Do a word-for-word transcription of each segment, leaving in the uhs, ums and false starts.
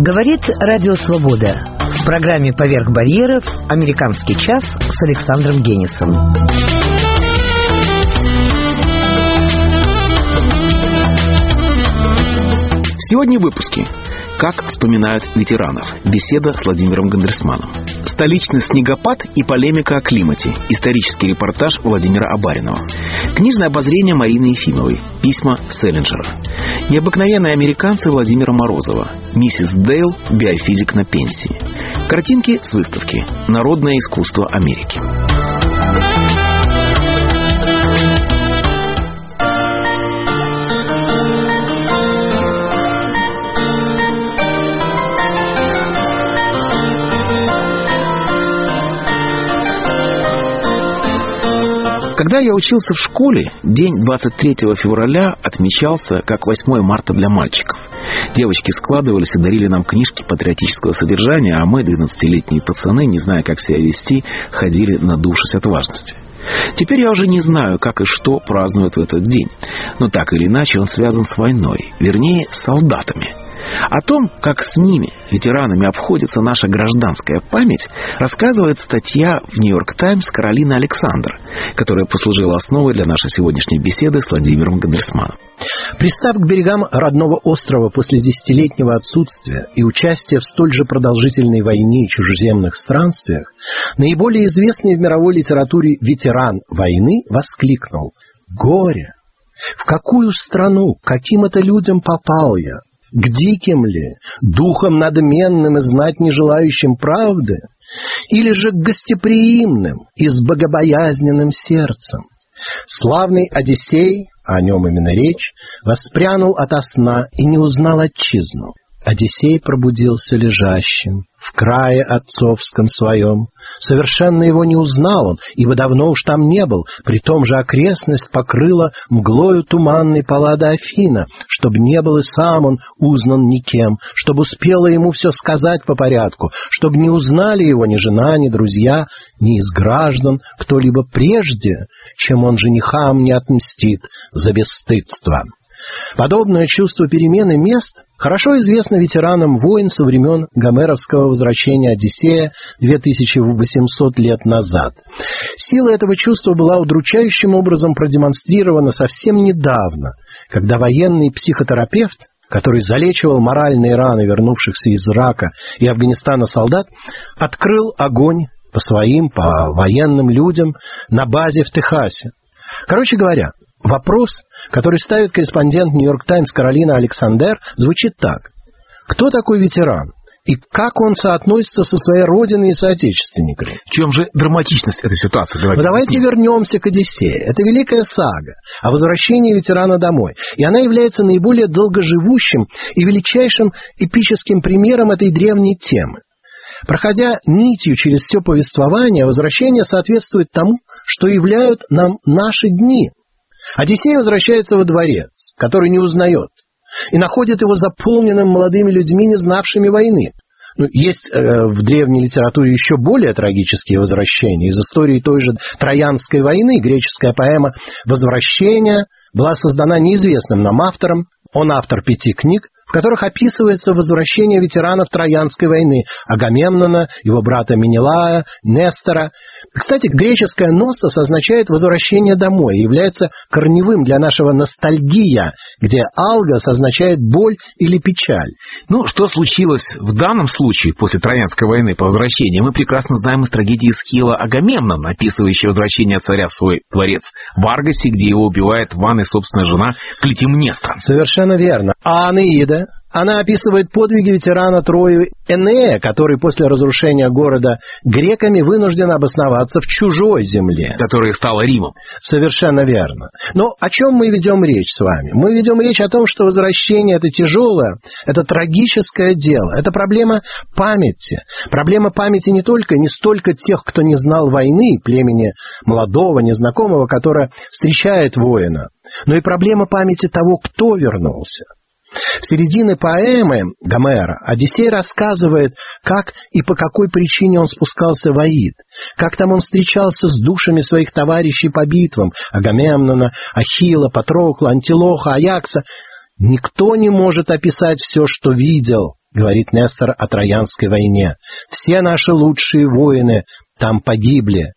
Говорит Радио Свобода. В программе «Поверх барьеров» «Американский час» с Александром Генисом. Сегодня в выпуске. Как вспоминают ветеранов. Беседа с Владимиром Гандерсманом. Столичный снегопад и полемика о климате. Исторический репортаж Владимира Абаринова. Книжное обозрение Марины Ефимовой. Письма Селлинджера. Необыкновенные американцы Владимира Морозова. Миссис Дейл, биофизик на пенсии. Картинки с выставки. Народное искусство Америки. Когда я учился в школе, день двадцать третьего февраля отмечался как восьмое марта для мальчиков. Девочки складывались и дарили нам книжки патриотического содержания, а мы, двенадцатилетние пацаны, не зная, как себя вести, ходили надувшись от важности. Теперь я уже не знаю, как и что празднуют в этот день, но так или иначе он связан с войной, вернее, с солдатами. О том, как с ними, ветеранами, обходится наша гражданская память, рассказывает статья в «Нью-Йорк Таймс» Каролины Александр, которая послужила основой для нашей сегодняшней беседы с Владимиром Гандерсманом. Пристав к берегам родного острова после десятилетнего отсутствия и участия в столь же продолжительной войне и чужеземных странствиях, наиболее известный в мировой литературе ветеран войны воскликнул: «Горе! В какую страну, к каким это людям попал я? К диким ли, духом надменным и знать не желающим правды, или же к гостеприимным и с богобоязненным сердцем?» Славный Одиссей, о нем именно речь, воспрянул ото сна и не узнал отчизну. Одиссей пробудился лежащим в крае отцовском своем. Совершенно его не узнал он, ибо давно уж там не был. При том же окрестность покрыла мглою туманной паллада Афина, чтоб не был и сам он узнан никем, чтоб успела ему все сказать по порядку, чтоб не узнали его ни жена, ни друзья, ни из граждан кто-либо прежде, чем он женихам не отмстит за бесстыдство. Подобное чувство перемены мест хорошо известно ветеранам войн со времен гомеровского возвращения Одиссея две тысячи восемьсот лет назад. Сила этого чувства была удручающим образом продемонстрирована совсем недавно, когда военный психотерапевт, который залечивал моральные раны вернувшихся из Ирака и Афганистана солдат, открыл огонь по своим, по военным людям на базе в Техасе. Короче говоря, вопрос, который ставит корреспондент «Нью-Йорк Таймс» Каролина Александр, звучит так: кто такой ветеран? И как он соотносится со своей родиной и соотечественниками? В чем же драматичность этой ситуации? Давайте, ну, давайте вернемся к Одиссее. Это великая сага о возвращении ветерана домой. И она является наиболее долгоживущим и величайшим эпическим примером этой древней темы. Проходя нитью через все повествование, возвращение соответствует тому, что являют нам наши дни. Одиссей возвращается во дворец, который не узнает, и находит его заполненным молодыми людьми, не знавшими войны. Ну, есть э, в древней литературе еще более трагические возвращения. Из истории той же Троянской войны греческая поэма «Возвращение» была создана неизвестным нам автором. Он автор пяти книг, в которых описывается возвращение ветеранов Троянской войны: Агамемнона, его брата Менелая, Нестора. Кстати, греческое «ностос» означает «возвращение домой» и является корневым для нашего «ностальгия», где «алгос» означает «боль» или «печаль». Ну, что случилось в данном случае после Троянской войны по возвращении, мы прекрасно знаем из трагедии Эсхила Агамемнон, описывающей возвращение царя в свой дворец в Аргосе, где его убивает Ванной собственная жена Клетимнестра. Совершенно верно. А Анеида? Она описывает подвиги ветерана Трои Энея, который после разрушения города греками вынужден обосноваться в чужой земле, которая стала Римом. Совершенно верно. Но о чем мы ведем речь с вами? Мы ведем речь о том, что возвращение — это тяжелое, это трагическое дело, это проблема памяти. Проблема памяти не только, не столько тех, кто не знал войны, племени молодого, незнакомого, которое встречает воина, но и проблема памяти того, кто вернулся. В середине поэмы Гомера Одиссей рассказывает, как и по какой причине он спускался в Аид, как там он встречался с душами своих товарищей по битвам — Агамемнона, Ахилла, Патрокла, Антилоха, Аякса. Никто не может описать все, что видел, говорит Нестор о Троянской войне. Все наши лучшие воины там погибли.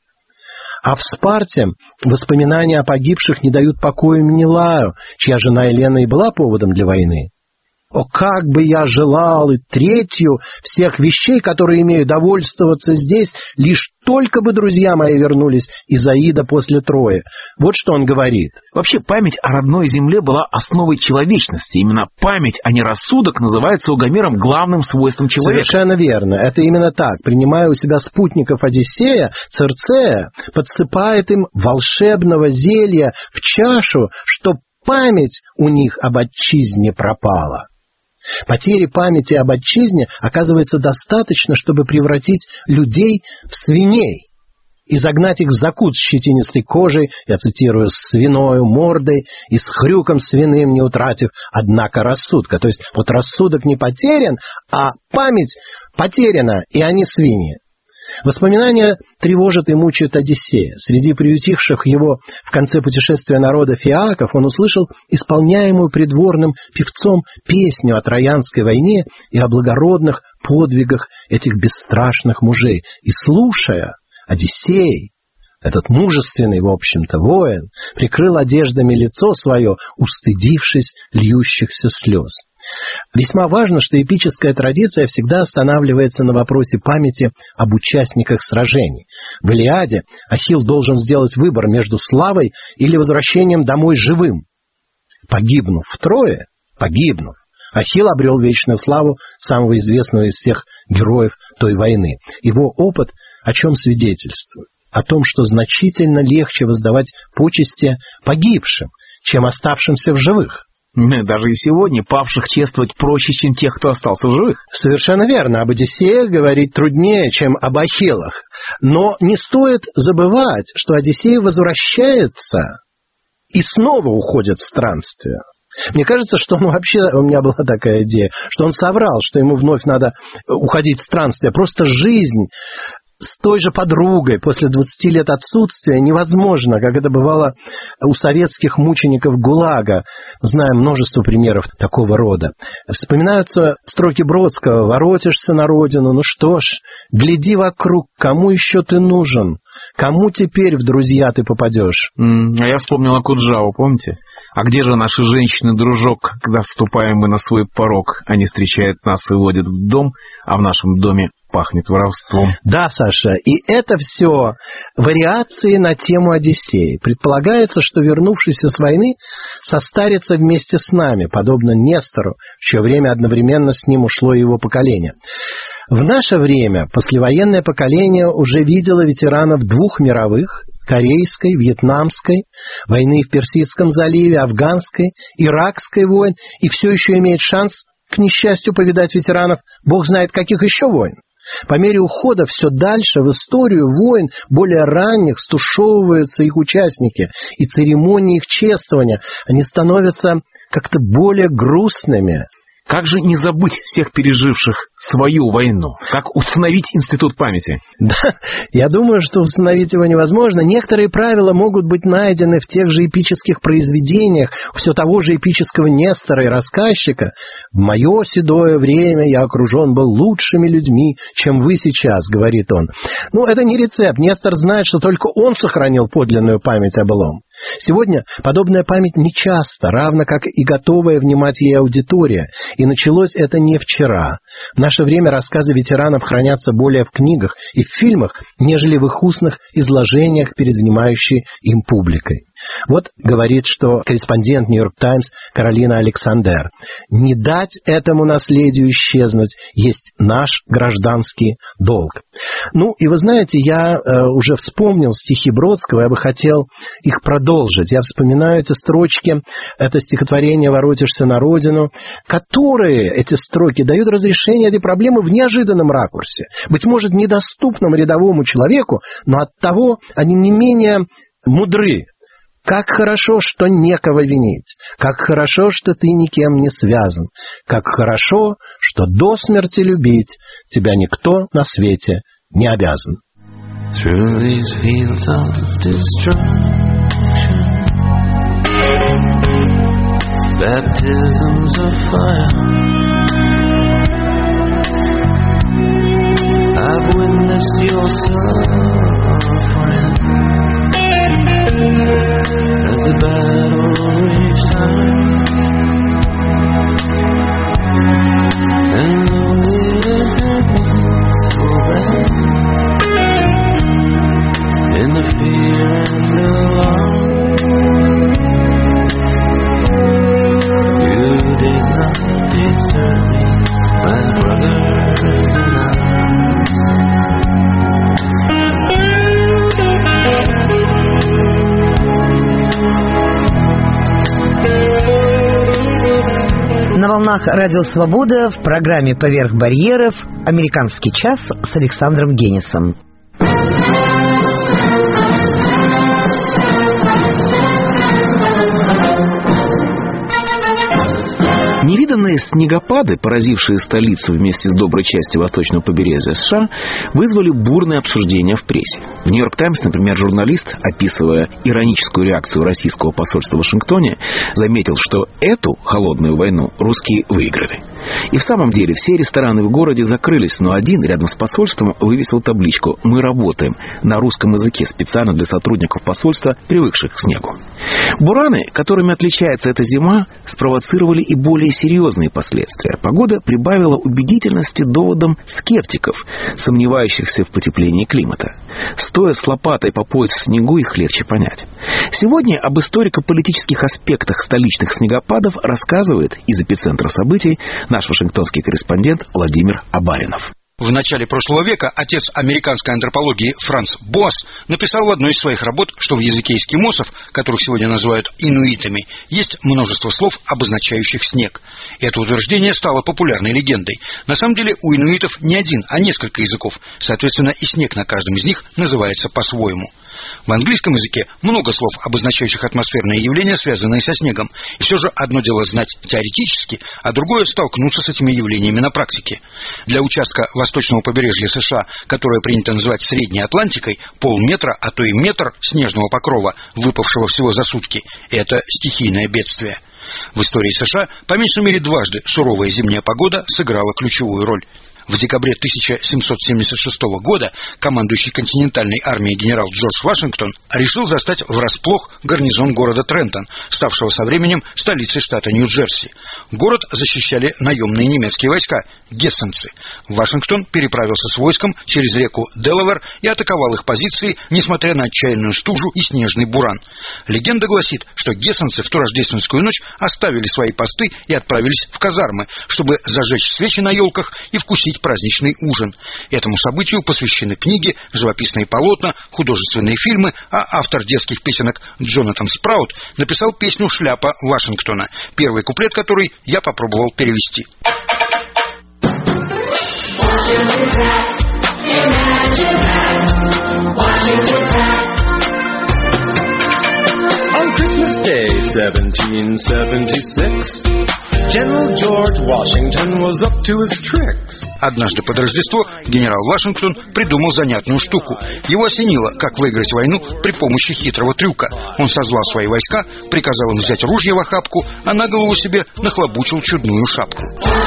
А в Спарте воспоминания о погибших не дают покоя Менелаю, чья жена Елена и была поводом для войны. О, как бы я желал и третью всех вещей, которые имею, довольствоваться здесь, лишь только бы друзья мои вернулись из Аида после Трои. Вот что он говорит. Вообще, память о родной земле была основой человечности. Именно память, а не рассудок, называется у Гомера главным свойством человека. Совершенно верно. Это именно так. Принимая у себя спутников Одиссея, Цирцея подсыпает им волшебного зелья в чашу, чтоб память у них об отчизне пропала. Потери памяти об отчизне оказывается достаточно, чтобы превратить людей в свиней и загнать их в закут с щетинистой кожей, я цитирую, с свиною мордой и с хрюком свиным, не утратив, однако, рассудка. То есть вот рассудок не потерян, а память потеряна, и они свиньи. Воспоминания тревожат и мучают Одиссея. Среди приютивших его в конце путешествия народа фиаков он услышал исполняемую придворным певцом песню о Троянской войне и о благородных подвигах этих бесстрашных мужей. И слушая, Одиссей, этот мужественный, в общем-то, воин, прикрыл одеждами лицо свое, устыдившись льющихся слез. Весьма важно, что эпическая традиция всегда останавливается на вопросе памяти об участниках сражений. В Илиаде Ахилл должен сделать выбор между славой или возвращением домой живым. Погибнув в Трое, погибнув, Ахилл обрел вечную славу самого известного из всех героев той войны. Его опыт о чем свидетельствует? О том, что значительно легче воздавать почести погибшим, чем оставшимся в живых. Даже и сегодня павших чествовать проще, чем тех, кто остался в живых. Совершенно верно. Об Одиссеях говорить труднее, чем об Ахиллах. Но не стоит забывать, что Одиссей возвращается и снова уходит в странствие. Мне кажется, что он вообще, у меня была такая идея, что он соврал, что ему вновь надо уходить в странствие. Просто жизнь с той же подругой после двадцати лет отсутствия невозможно, как это бывало у советских мучеников ГУЛАГа. Знаем множество примеров такого рода. Вспоминаются строки Бродского: «Воротишься на родину, ну что ж, гляди вокруг, кому еще ты нужен? Кому теперь в друзья ты попадешь?» Mm, а я вспомнил Акуджаву, помните? А где же наши женщины, дружок, когда вступаем мы на свой порог? Они встречают нас и водят в дом, а в нашем доме пахнет воровством. Да, Саша, и это все вариации на тему Одиссея. Предполагается, что вернувшийся с войны состарится вместе с нами, подобно Нестору, в чье время одновременно с ним ушло его поколение. В наше время послевоенное поколение уже видело ветеранов двух мировых, корейской, вьетнамской, войны в Персидском заливе, афганской, иракской войн, и все еще имеет шанс, к несчастью, повидать ветеранов бог знает каких еще войн. По мере ухода все дальше в историю войн более ранних стушевываются их участники, и церемонии их чествования, они становятся как-то более грустными. Как же не забыть всех переживших свою войну? Как установить институт памяти? Да, я думаю, что установить его невозможно. Некоторые правила могут быть найдены в тех же эпических произведениях, все того же эпического Нестора и рассказчика. «В мое седое время я окружен был лучшими людьми, чем вы сейчас», — говорит он. Ну, это не рецепт. Нестор знает, что только он сохранил подлинную память о былом. Сегодня подобная память нечасто, равно как и готовая внимать ей аудитория. И началось это не вчера. В наше время рассказы ветеранов хранятся более в книгах и в фильмах, нежели в их устных изложениях перед внимающей им публикой. Вот говорит, что корреспондент «Нью-Йорк Таймс» Каролина Александер: «Не дать этому наследию исчезнуть есть наш гражданский долг». Ну, и вы знаете, я э, уже вспомнил стихи Бродского, я бы хотел их продолжить. Я вспоминаю эти строчки, это стихотворение «Воротишься на родину», которые, эти строки, дают разрешение этой проблемы в неожиданном ракурсе. Быть может, недоступном рядовому человеку, но оттого они не менее мудры. Как хорошо, что некого винить, как хорошо, что ты никем не связан, как хорошо, что до смерти любить тебя никто на свете не обязан. Through these fields of destruction, baptisms of fire, witnessed your suffering as the battle reached high. And though it had been so bad, in the fear and the alarm, you did not desert me, my brothers in arms. На волнах Радио Свобода в программе «Поверх барьеров» «Американский час» с Александром Генисом. Невиданные снегопады, поразившие столицу вместе с доброй частью восточного побережья США, вызвали бурное обсуждение в прессе. В «Нью-Йорк Таймс», например, журналист, описывая ироническую реакцию российского посольства в Вашингтоне, заметил, что эту холодную войну русские выиграли. И в самом деле все рестораны в городе закрылись, но один рядом с посольством вывесил табличку «Мы работаем» на русском языке специально для сотрудников посольства, привыкших к снегу. Бураны, которыми отличается эта зима, спровоцировали и более серьезные последствия. Погода прибавила убедительности доводам скептиков, сомневающихся в потеплении климата. Стоя с лопатой по пояс в снегу, их легче понять. Сегодня об историко-политических аспектах столичных снегопадов рассказывает из эпицентра событий наш вашингтонский корреспондент Владимир Абаринов. В начале прошлого века отец американской антропологии Франц Боас написал в одной из своих работ, что в языке эскимосов, которых сегодня называют инуитами, есть множество слов, обозначающих снег. Это утверждение стало популярной легендой. На самом деле у инуитов не один, а несколько языков, соответственно, и снег на каждом из них называется по-своему. В английском языке много слов, обозначающих атмосферные явления, связанные со снегом. И все же одно дело знать теоретически, а другое столкнуться с этими явлениями на практике. Для участка восточного побережья США, которое принято называть Средней Атлантикой, полметра, а то и метр снежного покрова, выпавшего всего за сутки, это стихийное бедствие. В истории США по меньшей мере дважды суровая зимняя погода сыграла ключевую роль. В декабре тысяча семьсот семьдесят шестого года командующий континентальной армией генерал Джордж Вашингтон решил застать врасплох гарнизон города Трентон, ставшего со временем столицей штата Нью-Джерси. Город защищали наемные немецкие войска – гессенцы. Вашингтон переправился с войском через реку Делавэр и атаковал их позиции, несмотря на отчаянную стужу и снежный буран. Легенда гласит, что гессенцы в ту рождественскую ночь оставили свои посты и отправились в казармы, чтобы зажечь свечи на елках и вкусить праздничный ужин. Этому событию посвящены книги, живописные полотна, художественные фильмы, а автор детских песенок Джонатан Спраут написал песню «Шляпа Вашингтона», первый куплет которой я попробовал перевести. On Christmas Day, seventeen seventy-six, General George Washington was up to his tricks. Однажды под Рождество генерал Вашингтон придумал занятную штуку. Его осенило, как выиграть войну при помощи хитрого трюка. Он созвал свои войска, приказал им взять ружья в охапку, а на голову себе нахлобучил чудную шапку.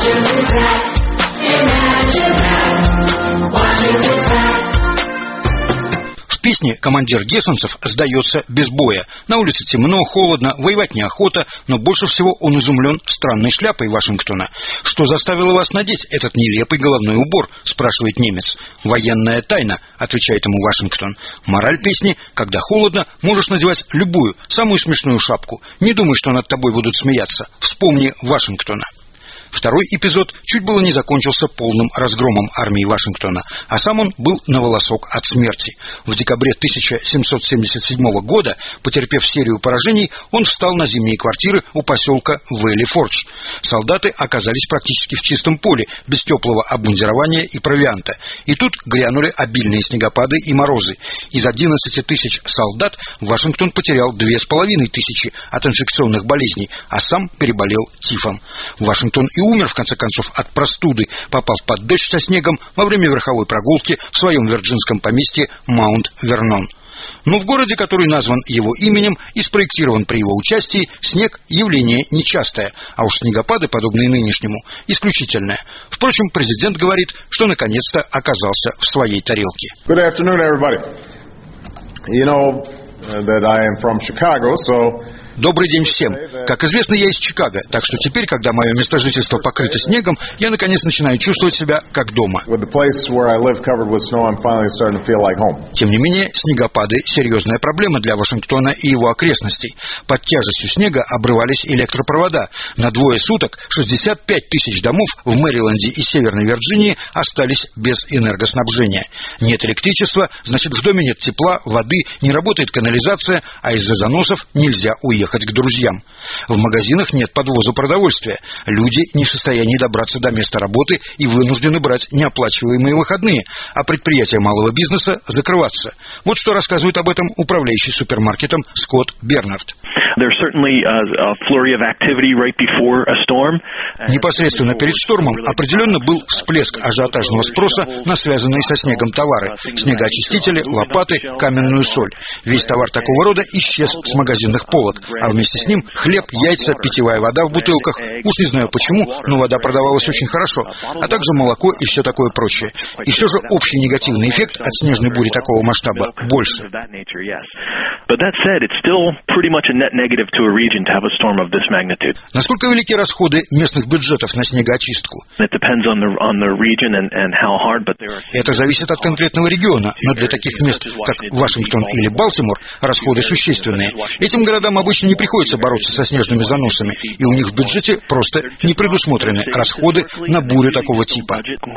В песне командир гессенцев сдается без боя. На улице темно, холодно, воевать неохота, но больше всего он изумлен странной шляпой Вашингтона. «Что заставило вас надеть этот нелепый головной убор?» – спрашивает немец. «Военная тайна», – отвечает ему Вашингтон. Мораль песни: когда холодно, можешь надевать любую, самую смешную шапку. Не думай, что над тобой будут смеяться. Вспомни Вашингтона. Второй эпизод чуть было не закончился полным разгромом армии Вашингтона, а сам он был на волосок от смерти. В декабре тысяча семьсот семьдесят седьмого года, потерпев серию поражений, он встал на зимние квартиры у поселка Вэлли-Фордж. Солдаты оказались практически в чистом поле, без теплого обмундирования и провианта. И тут грянули обильные снегопады и морозы. Из одиннадцати тысяч солдат Вашингтон потерял две с половиной тысячи от инфекционных болезней, а сам переболел тифом. Вашингтон и умер, в конце концов, от простуды, попав под дождь со снегом во время верховой прогулки в своем вирджинском поместье Маунт-Вернон. Но в городе, который назван его именем и спроектирован при его участии, снег – явление нечастое, а уж снегопады, подобные нынешнему, исключительное. Впрочем, президент говорит, что наконец-то оказался в своей тарелке. Good afternoon, everybody. You know that I am from Chicago, so... Добрый день всем. Как известно, я из Чикаго, так что теперь, когда мое место жительства покрыто снегом, я наконец начинаю чувствовать себя как дома. Тем не менее, снегопады – серьезная проблема для Вашингтона и его окрестностей. Под тяжестью снега обрывались электропровода. На двое суток шестьдесят пять тысяч домов в Мэриленде и Северной Вирджинии остались без энергоснабжения. Нет электричества, значит, в доме нет тепла, воды, не работает канализация, а из-за заносов нельзя уехать ехать к друзьям. В магазинах нет подвоза продовольствия. Люди не в состоянии добраться до места работы и вынуждены брать неоплачиваемые выходные, а предприятия малого бизнеса закрываться. Вот что рассказывает об этом управляющий супермаркетом Скотт Бернард. Непосредственно перед штормом определенно был всплеск ажиотажного спроса на связанные со снегом товары: снегоочистители, лопаты, каменную соль. Весь товар такого рода исчез с магазинных полок, а вместе с ним хлеб, яйца, питьевая вода в бутылках. Уж не знаю почему, но вода продавалась очень хорошо, а также молоко и все такое прочее. И все же общий негативный эффект от снежной бури такого масштаба больше. Насколько велики расходы местных бюджетов на снегоочистку? Это зависит от конкретного региона, но для таких мест, как Вашингтон или Балтимор, расходы существенные. Этим городам обычно не приходится бороться со снежными заносами, и у них в бюджете просто не предусмотрены расходы на бурю такого типа.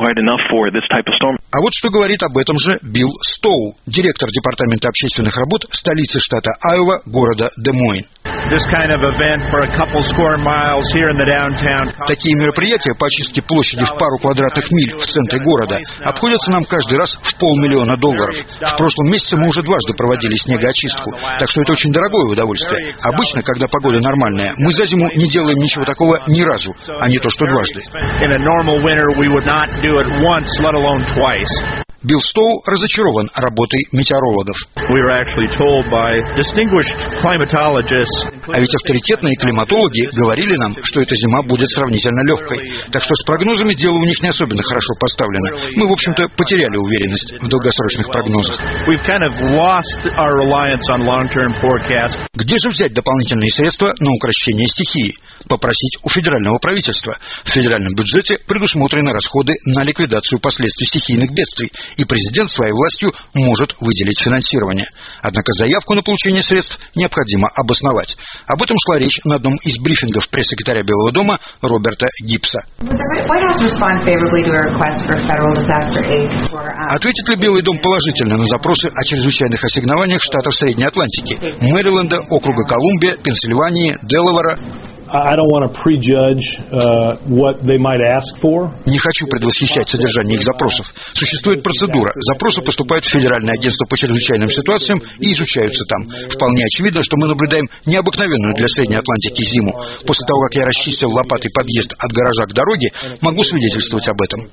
А вот что говорит об этом же Билл Стоу, директор департамента общественных работ столицы штата Айова, города Де-Мойн. Такие мероприятия по очистке площади в пару квадратных миль в центре города обходятся нам каждый раз в полмиллиона долларов. В прошлом месяце мы уже дважды проводили снегоочистку, так что это очень дорогое удовольствие. Обычно, когда погода нормальная, мы за зиму не делаем ничего такого ни разу, а не то что дважды. Билл Стоу разочарован работой метеорологов. А ведь авторитетные климатологи говорили нам, что эта зима будет сравнительно легкой. Так что с прогнозами дело у них не особенно хорошо поставлено. Мы, в общем-то, потеряли уверенность в долгосрочных прогнозах. Где же взять дополнительные средства на укрощение стихии? Попросить у федерального правительства. В федеральном бюджете предусмотрены расходы на ликвидацию последствий стихийных бедствий, и президент своей властью может выделить финансирование. Однако заявку на получение средств необходимо обосновать. Об этом шла речь на одном из брифингов пресс-секретаря Белого дома Роберта Гибса. Ответит ли Белый дом положительно на запросы о чрезвычайных ассигнованиях штатов Средней Атлантики, Мэриленда, округа Колумбия, Пенсильвании, Делавара? Не хочу предвосхищать содержание их запросов. Существует процедура. Запросы поступают в Федеральное агентство по чрезвычайным ситуациям и изучаются там. Вполне очевидно, что мы наблюдаем необыкновенную для Средней Атлантики зиму. После того, как я расчистил лопатой подъезд от гаража к дороге, могу свидетельствовать об этом.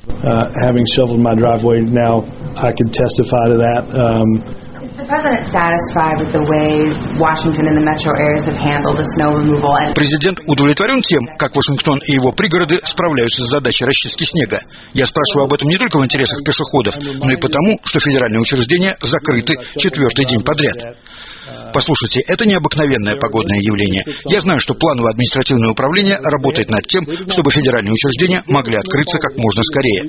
Президент удовлетворен тем, как Вашингтон и его пригороды справляются с задачей расчистки снега. Я спрашиваю об этом не только в интересах пешеходов, но и потому, что федеральные учреждения закрыты четвертый день подряд. Послушайте, это необыкновенное погодное явление. Я знаю, что плановое административное управление работает над тем, чтобы федеральные учреждения могли открыться как можно скорее.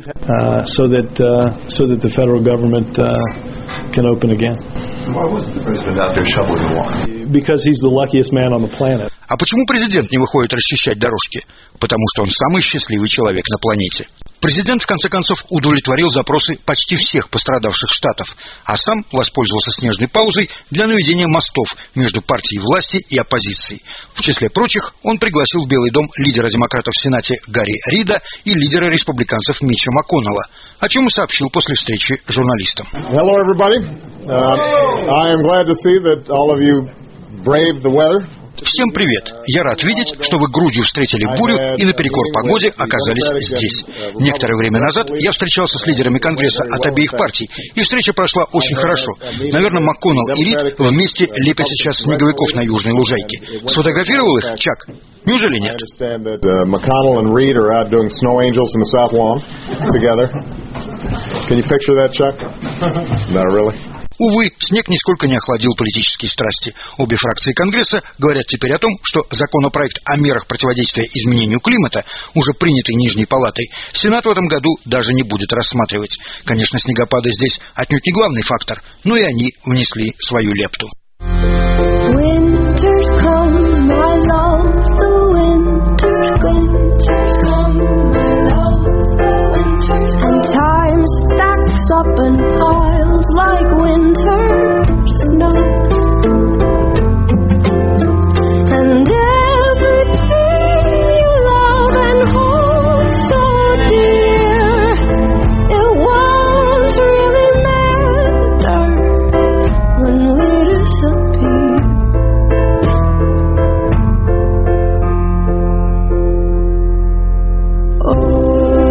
А почему президент не выходит расчищать дорожки? Потому что он самый счастливый человек на планете. Президент, в конце концов, удовлетворил запросы почти всех пострадавших штатов, а сам воспользовался снежной паузой для наведения мостов между партией власти и оппозицией. В числе прочих, он пригласил в Белый дом лидера демократов в Сенате Гарри Рида и лидера республиканцев Митча МакКоннелла, о чем и сообщил после встречи журналистам. Hello, everybody. Uh, I am glad to see that all of you braved the weather. Всем привет! Я рад видеть, что вы грудью встретили бурю и наперекор погоде оказались здесь. Некоторое время назад я встречался с лидерами Конгресса от обеих партий, и встреча прошла очень хорошо. Наверное, МакКоннелл и Рид вместе лепят сейчас снеговиков на южной лужайке. Сфотографировал их, Чак? Неужели нет? МакКоннелл и Рид are out doing snow angels in the South Lawn together. Can you picture that, Chuck? No, really? Увы, снег нисколько не охладил политические страсти. Обе фракции Конгресса говорят теперь о том, что законопроект о мерах противодействия изменению климата, уже принятый Нижней палатой, Сенат в этом году даже не будет рассматривать. Конечно, снегопады здесь отнюдь не главный фактор, но и они внесли свою лепту. Up in piles like winter snow, and everything you love and hold so dear, it won't really matter when we disappear. Oh,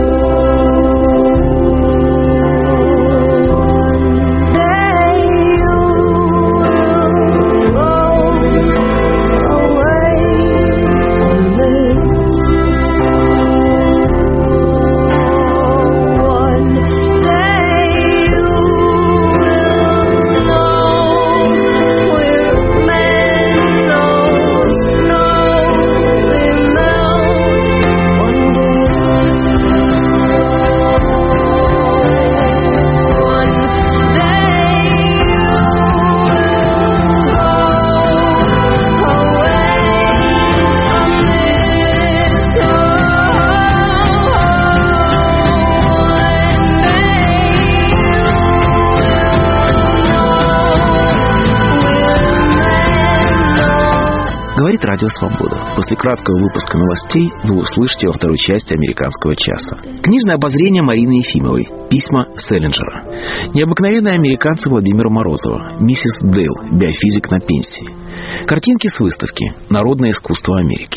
Говорит Радио Свобода. После краткого выпуска новостей вы услышите во второй части «Американского часа». Книжное обозрение Марины Ефимовой. Письма Селлинджера. Необыкновенные американцы Владимира Морозова. Миссис Дейл. Биофизик на пенсии. Картинки с выставки «Народное искусство Америки».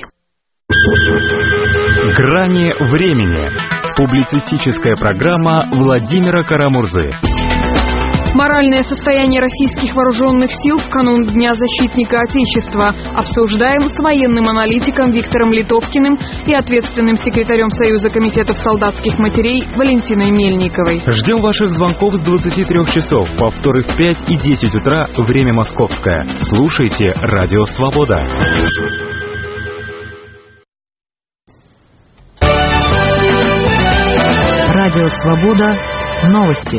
Грани времени. Публицистическая программа Владимира Карамурзы. Моральное состояние российских вооруженных сил в канун Дня защитника Отечества обсуждаем с военным аналитиком Виктором Литовкиным и ответственным секретарем Союза комитетов солдатских матерей Валентиной Мельниковой. Ждем ваших звонков с двадцати трёх часов, повторы в пять и десять утра, время московское. Слушайте Радио Свобода. Радио Свобода. Новости.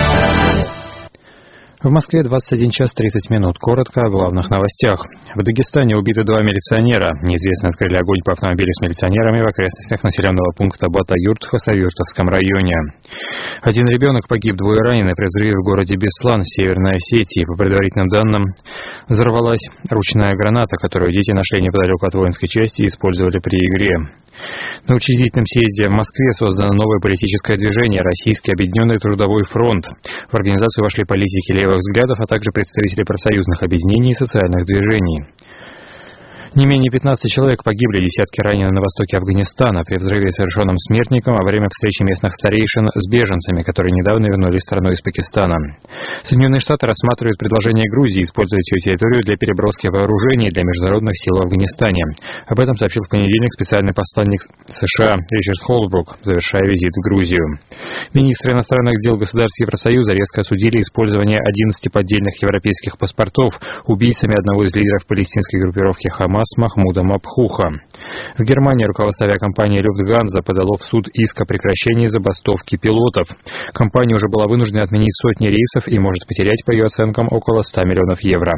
В Москве двадцать один час тридцать минут. Коротко о главных новостях. В Дагестане убиты два милиционера. Неизвестные открыли огонь по автомобилю с милиционерами в окрестностях населенного пункта Батаюрт в Хасавюртовском районе. Один ребенок погиб, двое ранены при взрыве в городе Беслан в Северной Осетии. По предварительным данным, взорвалась ручная граната, которую дети нашли неподалеку от воинской части и использовали при игре. На учредительном съезде в Москве создано новое политическое движение «Российский объединенный трудовой фронт». В организацию вошли политики левых взглядов, а также представители профсоюзных объединений и социальных движений. Не менее пятнадцати человек погибли, десятки ранены на востоке Афганистана при взрыве, совершенном смертником во время встречи местных старейшин с беженцами, которые недавно вернулись в страну из Пакистана. Соединенные Штаты рассматривают предложение Грузии использовать ее территорию для переброски вооружений для международных сил в Афганистане. Об этом сообщил в понедельник специальный посланник США Ричард Холбрук, завершая визит в Грузию. Министры иностранных дел государств Евросоюза резко осудили использование одиннадцати поддельных европейских паспортов убийцами одного из лидеров палестинской группировки «Хамас» Махмудом Абхуха. В Германии руководство авиакомпании Люфтганза подало в суд иск о прекращении забастовки пилотов. Компания уже была вынуждена отменить сотни рейсов и может потерять, по ее оценкам, около ста миллионов евро.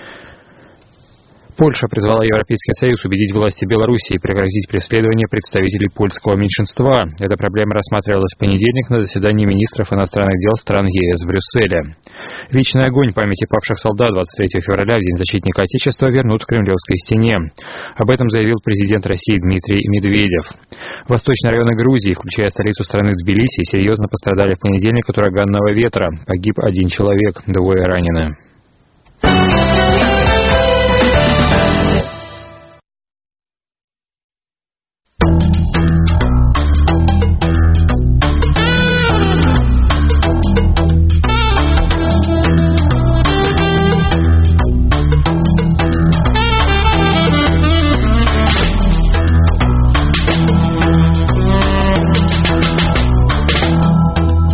Польша призвала Европейский Союз убедить власти Белоруссии прекратить преследование представителей польского меньшинства. Эта проблема рассматривалась в понедельник на заседании министров иностранных дел стран ЕС в Брюсселе. Вечный огонь памяти павших солдат двадцать третьего февраля, в День защитника Отечества, вернут в Кремлевской стене. Об этом заявил президент России Дмитрий Медведев. Восточные районы Грузии, включая столицу страны Тбилиси, серьезно пострадали в понедельник от ураганного ветра. Погиб один человек, двое ранены.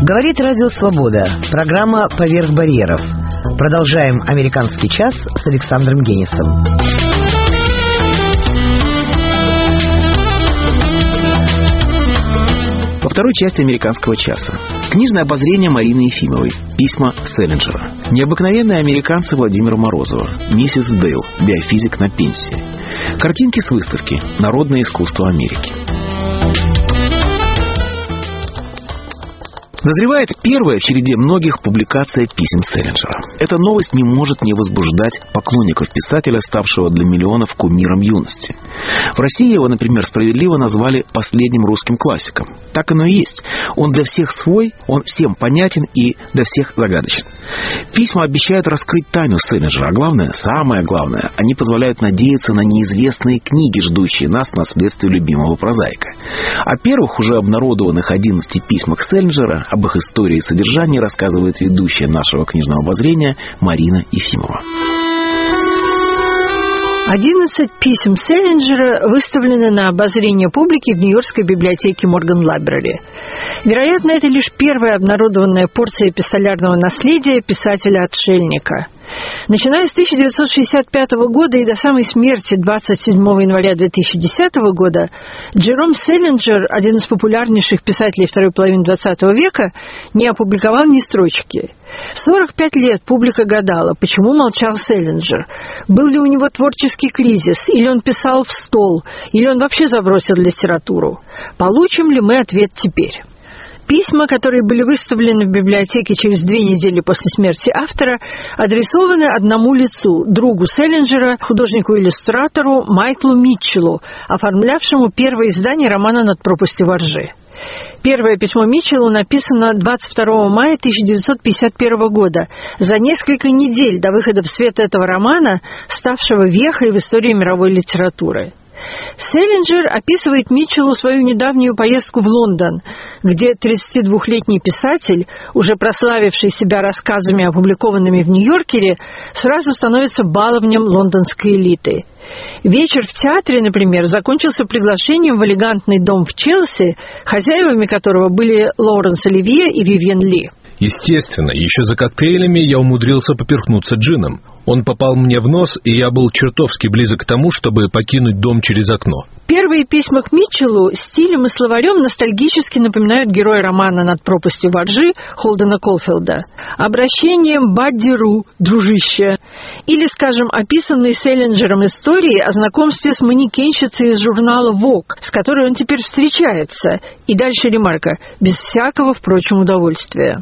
Говорит Радио Свобода. Программа «Поверх барьеров». Продолжаем «Американский час» с Александром Генисом. Во второй части «Американского часа» книжное обозрение Марины Ефимовой, письма Селлинджера, необыкновенные американцы Владимира Морозова, миссис Дейл, биофизик на пенсии, картинки с выставки «Народное искусство Америки». Назревает первая в череде многих публикация писем Селлинджера. Эта новость не может не возбуждать поклонников писателя, ставшего для миллионов кумиром юности. В России его, например, справедливо назвали последним русским классиком. Так оно и есть. Он для всех свой, он всем понятен и для всех загадочен. Письма обещают раскрыть тайну Селлинджера, а главное, самое главное, они позволяют надеяться на неизвестные книги, ждущие нас в наследстве любимого прозаика. О первых уже обнародованных одиннадцати письмах Селлинджера, об их истории и содержании рассказывает ведущая нашего книжного обозрения Марина Ефимова. одиннадцать писем Селлинджера выставлены на обозрение публики в Нью-Йоркской библиотеке Морган Лайбрери. Вероятно, это лишь первая обнародованная порция эпистолярного наследия писателя-отшельника. Начиная с тысяча девятьсот шестьдесят пятого года и до самой смерти двадцать седьмого января две тысячи десятого года Джером Селлинджер, один из популярнейших писателей второй половины двадцатого века, не опубликовал ни строчки. сорок пять лет публика гадала, почему молчал Селлинджер. Был ли у него творческий кризис, или он писал в стол, или он вообще забросил литературу. Получим ли мы ответ теперь? Письма, которые были выставлены в библиотеке через две недели после смерти автора, адресованы одному лицу, другу Селлинджера, художнику-иллюстратору Майклу Митчеллу, оформлявшему первое издание романа «Над пропастью во ржи». Первое письмо Митчеллу написано двадцать второго мая тысяча девятьсот пятьдесят первого года, за несколько недель до выхода в свет этого романа, ставшего вехой в истории мировой литературы. Селлинджер описывает Митчеллу свою недавнюю поездку в Лондон, где тридцатидвухлетний писатель, уже прославивший себя рассказами, опубликованными в Нью-Йоркере, сразу становится баловнем лондонской элиты. Вечер в театре, например, закончился приглашением в элегантный дом в Челси, хозяевами которого были Лоуренс Оливье и Вивьен Ли. Естественно, еще за коктейлями я умудрился поперхнуться джином. Он попал мне в нос, и я был чертовски близок к тому, чтобы покинуть дом через окно. Первые письма к Митчеллу стилем и словарем ностальгически напоминают героя романа «Над пропастью во ржи» Холдена Колфилда. Обращением «Бадди Ру, дружище». Или, скажем, описанные Селлинджером истории о знакомстве с манекенщицей из журнала «Вог», с которой он теперь встречается. И дальше ремарка «без всякого, впрочем, удовольствия».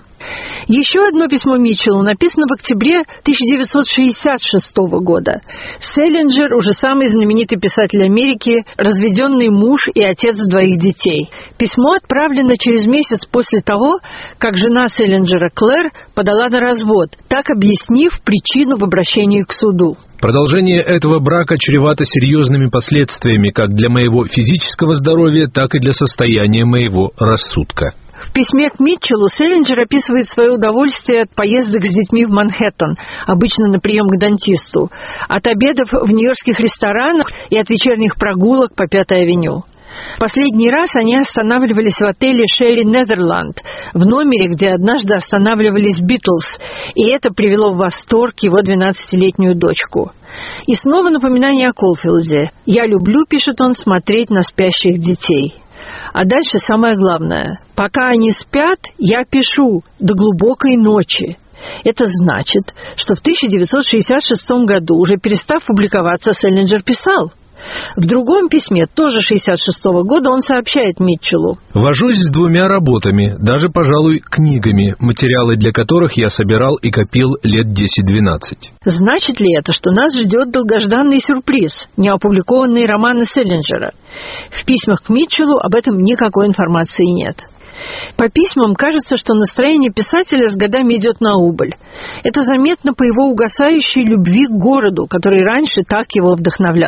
Еще одно письмо Митчеллу написано в октябре тысяча девятьсот шестьдесят шестого года. Селлинджер, уже самый знаменитый писатель Америки, разведенный муж и отец двоих детей. Письмо отправлено через месяц после того, как жена Селлинджера Клэр подала на развод, так объяснив причину в обращении к суду. Продолжение этого брака чревато серьезными последствиями как для моего физического здоровья, так и для состояния моего рассудка. В письме к Митчеллу Селлинджер описывает свое удовольствие от поездок с детьми в Манхэттен, обычно на прием к дантисту, от обедов в нью-йоркских ресторанах и от вечерних прогулок по Пятой авеню. Последний раз они останавливались в отеле «Шерри Незерланд», в номере, где однажды останавливались «Битлз», и это привело в восторг его двенадцатилетнюю дочку. И снова напоминание о Колфилде. «Я люблю, — пишет он, — смотреть на спящих детей». А дальше самое главное. «Пока они спят, я пишу до глубокой ночи». Это значит, что в тысяча девятьсот шестьдесят шестом году, уже перестав публиковаться, Селлинджер писал. В другом письме, тоже шестьдесят шестого года, он сообщает Митчеллу: «Вожусь с двумя работами, даже, пожалуй, книгами, материалы для которых я собирал и копил лет десять-двенадцать». Значит ли это, что нас ждет долгожданный сюрприз, неопубликованные романы Селлинджера? В письмах к Митчеллу об этом никакой информации нет. По письмам кажется, что настроение писателя с годами идет на убыль. Это заметно по его угасающей любви к городу, который раньше так его вдохновлял.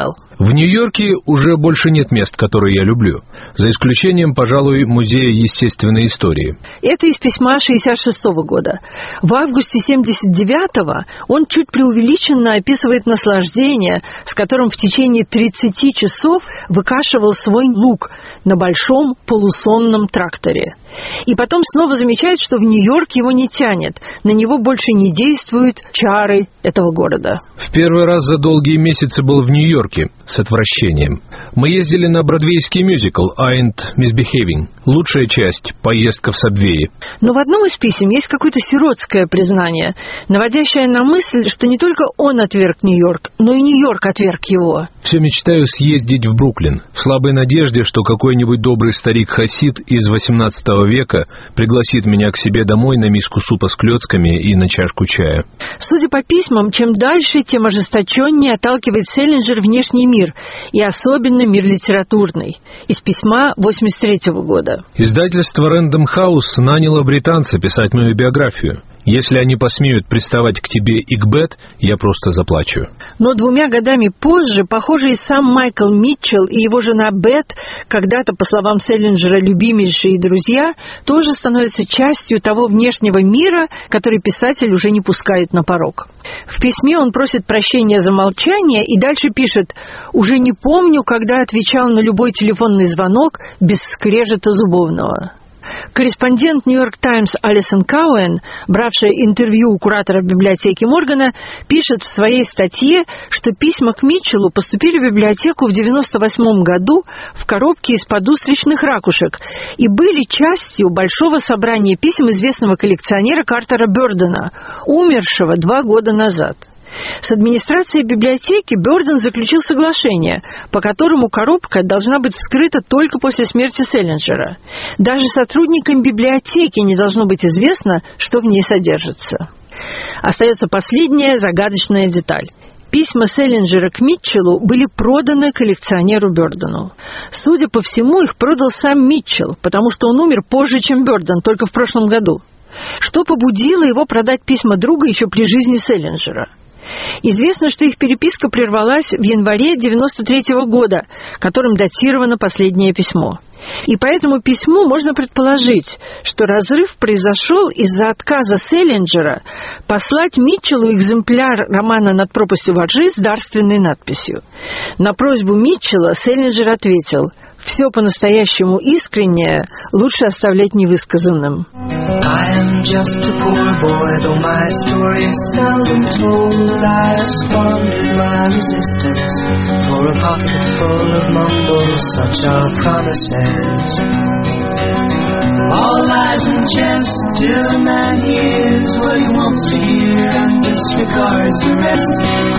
В Нью-Йорке уже больше нет мест, которые я люблю, за исключением, пожалуй, Музея естественной истории. Это из письма шестьдесят шестого года. В августе семьдесят девятого он чуть преувеличенно описывает наслаждение, с которым в течение тридцати часов выкашивал свой лук на большом полусонном тракторе. И потом снова замечает, что в Нью-Йорк его не тянет, на него больше не действуют чары этого города. В первый раз за долгие месяцы был в Нью-Йорке с отвращением. Мы ездили на бродвейский мюзикл «I ain't misbehaving». Лучшая часть – поездка в Сабвее. Но в одном из писем есть какое-то сиротское признание, наводящее на мысль, что не только он отверг Нью-Йорк, но и Нью-Йорк отверг его. Все мечтаю съездить в Бруклин, в слабой надежде, что какой-нибудь добрый старик Хасид из восемнадцатого века пригласит меня к себе домой на миску супа с клёцками и на чашку чая. Судя по письмам, чем дальше, тем ожесточеннее отталкивает Селлинджер внешний мир, и особенно мир литературный. Из письма восемьдесят третьего года. Издательство Рэндом Хаус наняло британца писать мою биографию. Если они посмеют приставать к тебе и к Бет, я просто заплачу. Но двумя годами позже, похоже, и сам Майкл Митчелл и его жена Бет, когда-то, по словам Селлинджера, любимейшие друзья, тоже становятся частью того внешнего мира, который писатель уже не пускает на порог. В письме он просит прощения за молчание и дальше пишет: «Уже не помню, когда отвечал на любой телефонный звонок без скрежета зубовного». Корреспондент «Нью-Йорк Таймс» Алисон Кауэн, бравшая интервью у куратора библиотеки Моргана, пишет в своей статье, что письма к Митчеллу поступили в библиотеку в девяносто восьмом году в коробке из-под устричных ракушек и были частью большого собрания писем известного коллекционера Картера Бёрдена, умершего два года назад. С администрацией библиотеки Бёрден заключил соглашение, по которому коробка должна быть вскрыта только после смерти Селлинджера. Даже сотрудникам библиотеки не должно быть известно, что в ней содержится. Остается последняя загадочная деталь. Письма Селлинджера к Митчеллу были проданы коллекционеру Бёрдену. Судя по всему, их продал сам Митчелл, потому что он умер позже, чем Бёрден, только в прошлом году. Что побудило его продать письма друга еще при жизни Селлинджера? Известно, что их переписка прервалась в январе девяносто третьего года, которым датировано последнее письмо. И по этому письму можно предположить, что разрыв произошел из-за отказа Селлинджера послать Митчеллу экземпляр романа «Над пропастью во ржи» с дарственной надписью. На просьбу Митчелла Селлинджер ответил: «Все по-настоящему искреннее лучше оставлять невысказанным». I am just a poor boy, though my story is seldom told. I have squandered my resistance for a pocket full of mumbles, such are promises. All lies and jest, till a man hears what he wants to hear and disregards the rest.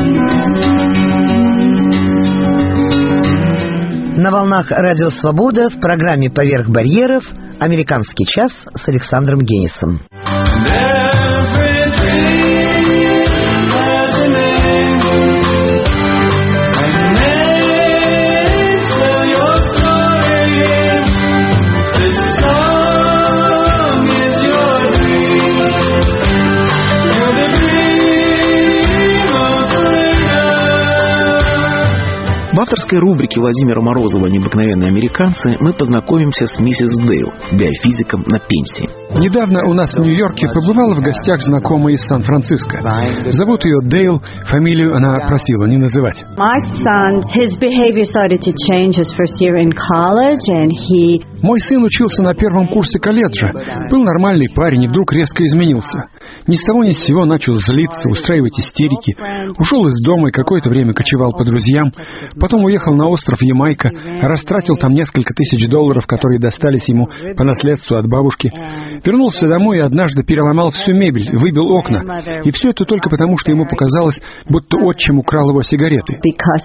На волнах Радио Свобода в программе «Поверх барьеров» «Американский час» с Александром Генисом. В авторской рубрике Владимира Морозова «Необыкновенные американцы» мы познакомимся с миссис Дейл, биофизиком на пенсии. Недавно у нас в Нью-Йорке побывала в гостях знакомая из Сан-Франциско. Зовут ее Дейл, фамилию она просила не называть. Мой сын учился на первом курсе колледжа. Был нормальный парень и вдруг резко изменился. Ни с того ни с сего начал злиться, устраивать истерики. Ушел из дома и какое-то время кочевал по друзьям. Потом уехал на остров Ямайка, растратил там несколько тысяч долларов, которые достались ему по наследству от бабушки. Вернулся домой и однажды переломал всю мебель, выбил окна. И все это только потому, что ему показалось, будто отчим украл его сигареты.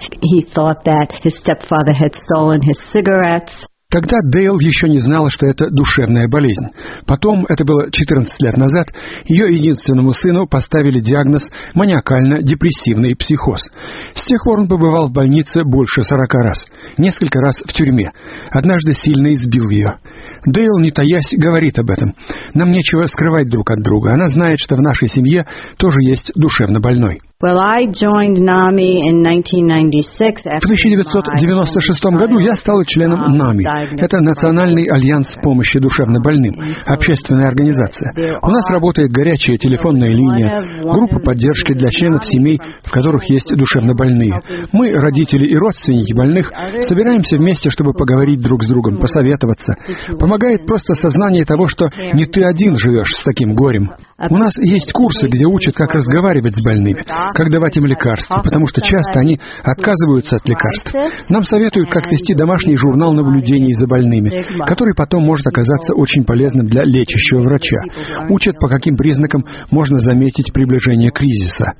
Тогда Дейл еще не знала, что это душевная болезнь. Потом, это было четырнадцать лет назад, ее единственному сыну поставили диагноз маниакально-депрессивный психоз. С тех пор он побывал в больнице больше сорока раз. Несколько раз в тюрьме. Однажды сильно избил ее. Дейл, не таясь, говорит об этом. Нам нечего скрывать друг от друга. Она знает, что в нашей семье тоже есть душевно больной. Well, I joined NAMI in nineteen ninety-six. В тысяча девятьсот девяносто шестом году я стала членом НАМИ. Это Национальный альянс помощи душевнобольным, общественная организация. У нас работает горячая телефонная линия, группа поддержки для членов семей, в которых есть душевнобольные. Мы, родители и родственники больных, собираемся вместе, чтобы поговорить друг с другом, посоветоваться. Помогает просто сознание того, что не ты один живешь с таким горем. У нас есть курсы, где учат, как разговаривать с больными, как давать им лекарства, потому что часто они отказываются от лекарств. Нам советуют, как вести домашний журнал наблюдений за больными, который потом может оказаться очень полезным для лечащего врача. Учат, по каким признакам можно заметить приближение кризиса.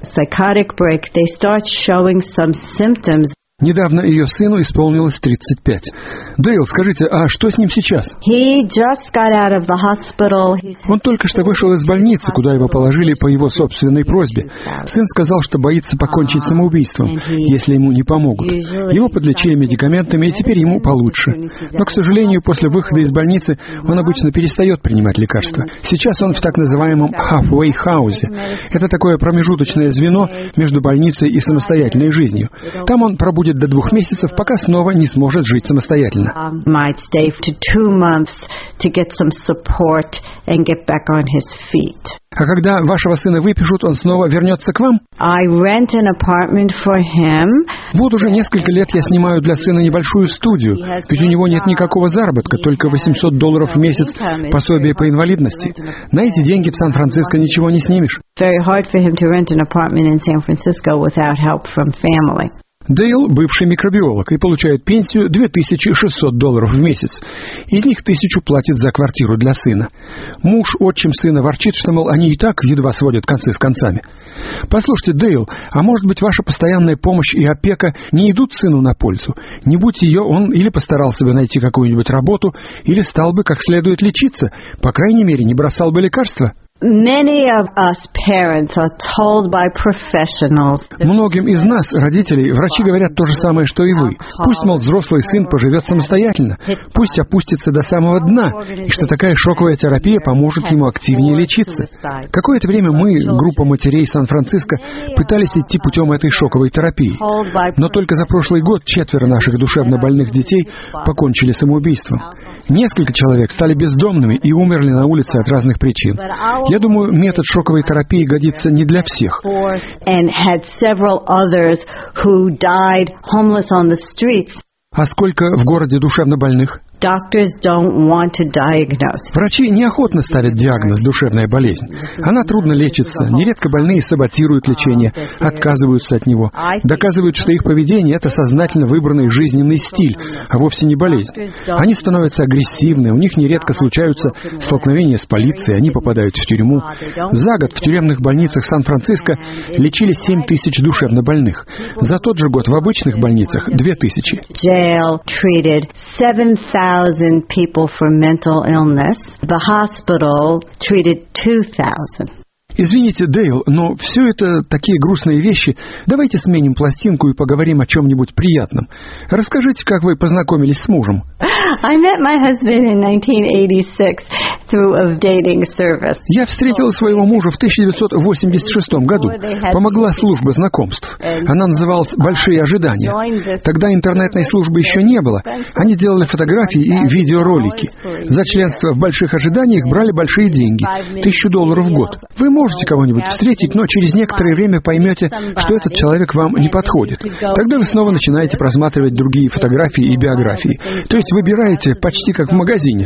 Недавно ее сыну исполнилось тридцать пять. Дейл, скажите, а что с ним сейчас? Он только что вышел из больницы, куда его положили по его собственной просьбе. Сын сказал, что боится покончить самоубийством, если ему не помогут. Его подлечили медикаментами, и теперь ему получше. Но, к сожалению, после выхода из больницы он обычно перестает принимать лекарства. Сейчас он в так называемом halfway house. Это такое промежуточное звено между больницей и самостоятельной жизнью. Там он пробудет до двух месяцев, пока снова не сможет жить самостоятельно. А когда вашего сына выпишут, он снова вернется к вам? Вот уже несколько лет я снимаю для сына небольшую студию, ведь у него нет никакого заработка, только восемьсот долларов в месяц пособие по инвалидности. На эти деньги в Сан-Франциско ничего не снимешь. Дейл – бывший микробиолог и получает пенсию две тысячи шестьсот долларов в месяц. Из них тысячу платит за квартиру для сына. Муж, отчим сына, ворчит, что, мол, они и так едва сводят концы с концами. Послушайте, Дейл, а может быть, ваша постоянная помощь и опека не идут сыну на пользу? Не будь ее, он или постарался бы найти какую-нибудь работу, или стал бы как следует лечиться, по крайней мере, не бросал бы лекарства. Многим из нас, родителей, врачи говорят то же самое, что и вы. Пусть, мол, взрослый сын поживет самостоятельно, пусть опустится до самого дна, и что такая шоковая терапия поможет ему активнее лечиться. Какое-то время мы, группа матерей Сан-Франциско, пытались идти путем этой шоковой терапии. Но только за прошлый год четверо наших душевно больных детей покончили самоубийством. Несколько человек стали бездомными и умерли на улице от разных причин. Я думаю, метод шоковой терапии годится не для всех. А сколько в городе душевнобольных? Врачи неохотно ставят диагноз «душевная болезнь». Она трудно лечится, нередко больные саботируют лечение, отказываются от него, доказывают, что их поведение – это сознательно выбранный жизненный стиль, а вовсе не болезнь. Они становятся агрессивны, у них нередко случаются столкновения с полицией, они попадают в тюрьму. За год в тюремных больницах Сан-Франциско лечили семь тысяч душевнобольных. За тот же год в обычных больницах – две тысячи. Thousand people for mental illness. The hospital treated two thousand. Извините, Дейл, но все это такие грустные вещи. Давайте сменим пластинку и поговорим о чем-нибудь приятном. Расскажите, как вы познакомились с мужем. I met my husband in nineteen eighty-six through a dating service. Я встретила своего мужа в тысяча девятьсот восемьдесят шестом году. Помогла служба знакомств. Она называлась «Большие ожидания». Тогда интернетной службы еще не было. Они делали фотографии и видеоролики. За членство в «Больших ожиданиях» брали большие деньги. Тысячу долларов в год. Вы можете кого-нибудь встретить, но через некоторое время поймете, что этот человек вам не подходит. Тогда вы снова начинаете просматривать другие фотографии и биографии. То есть выбираете почти как в магазине.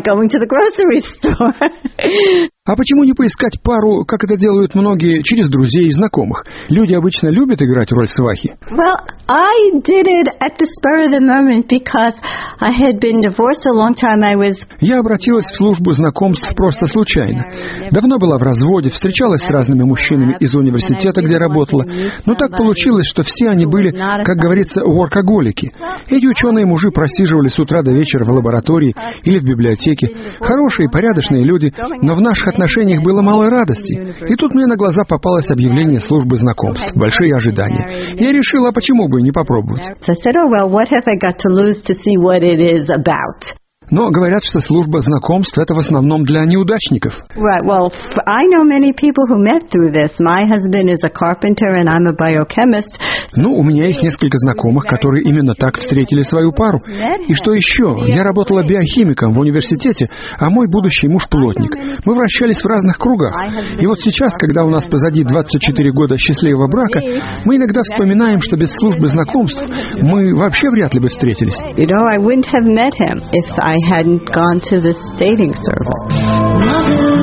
А почему не поискать пару, как это делают многие, через друзей и знакомых? Люди обычно любят играть роль свахи. Well, I did it at the spur of the moment because I had been divorced a long time. I was. Я обратилась в службу знакомств просто случайно. Давно была в разводе, встречалась с разными мужчинами из университета, где работала. Но так получилось, что все они были, как говорится, воркоголики. Эти ученые-мужи просиживали с утра до вечера в лаборатории или в библиотеке. Хорошие, порядочные люди, но в наших отношениях было мало радости. И тут мне на глаза попалось объявление службы знакомств. Большие ожидания. Я решила, а почему бы не попробовать? Но говорят, что служба знакомств — это в основном для неудачников. Right. Well, f- I know many people who met through this. My husband is a carpenter and I'm a biochemist. Ну, у меня есть несколько знакомых, которые именно так встретили свою пару. И что еще? Я работала биохимиком в университете, а мой будущий муж плотник. Мы вращались в разных кругах. И вот сейчас, когда у нас позади двадцать четыре года счастливого брака, мы иногда вспоминаем, что без службы знакомств мы вообще вряд ли бы встретились. You know, I wouldn't have met him if I hadn't gone to this dating service.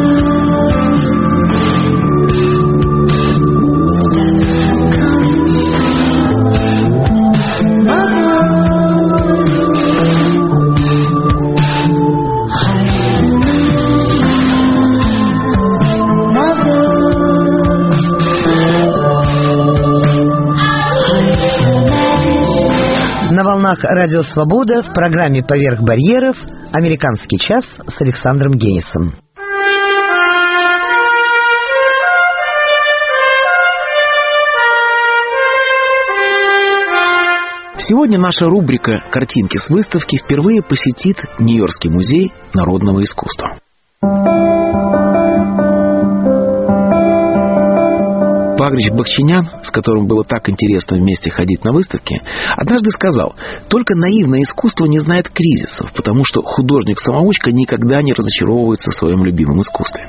На волнах Радио Свобода в программе «Поверх барьеров» «Американский час» с Александром Генисом. Сегодня наша рубрика «Картинки с выставки» впервые посетит Нью-Йоркский музей народного искусства. Павлович Бахчинян, с которым было так интересно вместе ходить на выставке, однажды сказал: «Только наивное искусство не знает кризисов, потому что художник-самоучка никогда не разочаровывается в своем любимом искусстве».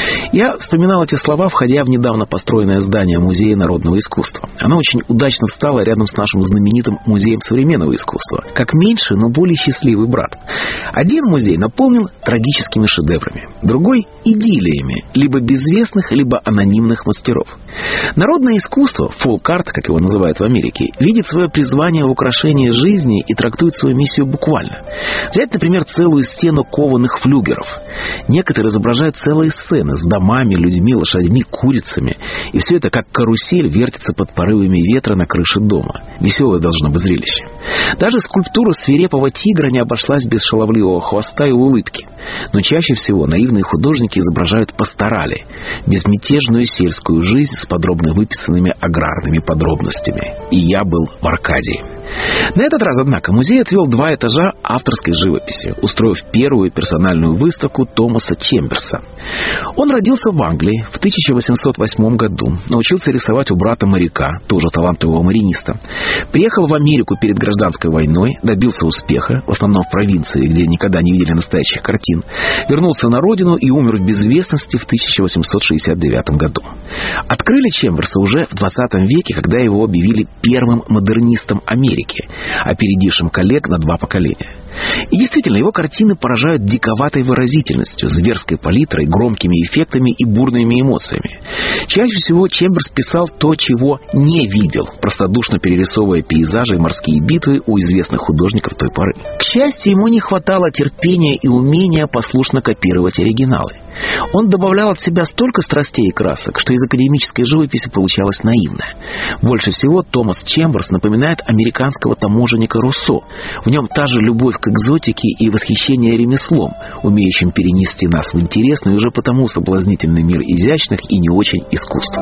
Я вспоминал эти слова, входя в недавно построенное здание Музея народного искусства. Оно очень удачно встало рядом с нашим знаменитым Музеем современного искусства, как меньший, но более счастливый брат. Один музей наполнен трагическими шедеврами, другой – идиллиями, либо безвестных, либо анонимных мастеров. Народное искусство, фолк-арт, как его называют в Америке, видит свое призвание в украшении жизни и трактует свою миссию буквально. Взять, например, целую стену кованых флюгеров. Некоторые изображают целые сцены с домами, людьми, лошадьми, курицами. И все это как карусель вертится под порывами ветра на крыше дома. Веселое должно быть зрелище. Даже скульптура свирепого тигра не обошлась без шаловливого хвоста и улыбки. Но чаще всего наивные художники изображают пасторали, безмятежную сельскую жизнь с подробно выписанными аграрными подробностями. И я был в Аркадии. На этот раз, однако, музей отвел два этажа авторской живописи, устроив первую персональную выставку Томаса Чемберса. Он родился в Англии в тысяча восемьсот восьмом году, научился рисовать у брата моряка, тоже талантливого мариниста. Приехал в Америку перед гражданской войной, добился успеха, в основном в провинции, где никогда не видели настоящих картин. Вернулся на родину и умер в безвестности в тысяча восемьсот шестьдесят девятом году. Открыли Чемберса уже в двадцатом веке, когда его объявили первым модернистом Америки, опередившим коллег на два поколения. И действительно, его картины поражают диковатой выразительностью, зверской палитрой, громкими эффектами и бурными эмоциями. Чаще всего Чемберс писал то, чего не видел, простодушно перерисовывая пейзажи и морские битвы у известных художников той поры. К счастью, ему не хватало терпения и умения послушно копировать оригиналы. Он добавлял от себя столько страстей и красок, что из академической живописи получалось наивно. Больше всего Томас Чемберс напоминает американского таможенника Руссо. В нем та же любовь к экзотике и восхищение ремеслом, умеющим перенести нас в интересный уже потому соблазнительный мир изящных и не очень искусств.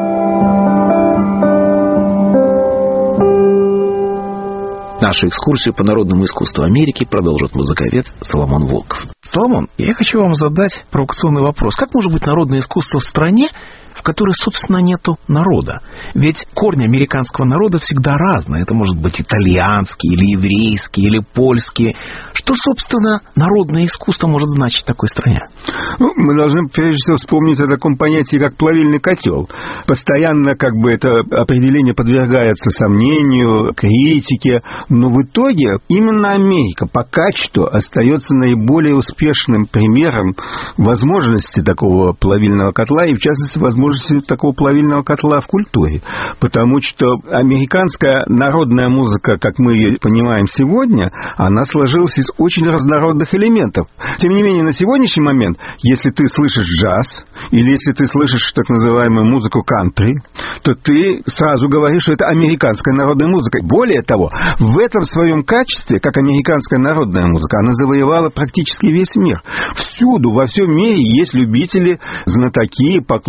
Нашу экскурсию по народному искусству Америки продолжит музыковед Соломон Волков. Соломон, я хочу вам задать провокационный вопрос. Как может быть народное искусство в стране, в которой, собственно, нету народа? Ведь корни американского народа всегда разные. Это может быть итальянский, или еврейский, или польский. Что, собственно, народное искусство может значить в такой стране? Ну, мы должны, прежде всего, вспомнить о таком понятии, как плавильный котел. Постоянно, как бы, это определение подвергается сомнению, критике. Но в итоге именно Америка пока что остается наиболее успешным примером возможности такого плавильного котла, и, в частности, возможности такого плавильного котла в культуре. Потому что американская народная музыка, как мы ее понимаем сегодня, она сложилась из очень разнородных элементов. Тем не менее, на сегодняшний момент, если ты слышишь джаз, или если ты слышишь так называемую музыку кантри, то ты сразу говоришь, что это американская народная музыка. Более того, в этом своем качестве, как американская народная музыка, она завоевала практически весь мир. Всюду, во всем мире есть любители, знатоки, поклонники,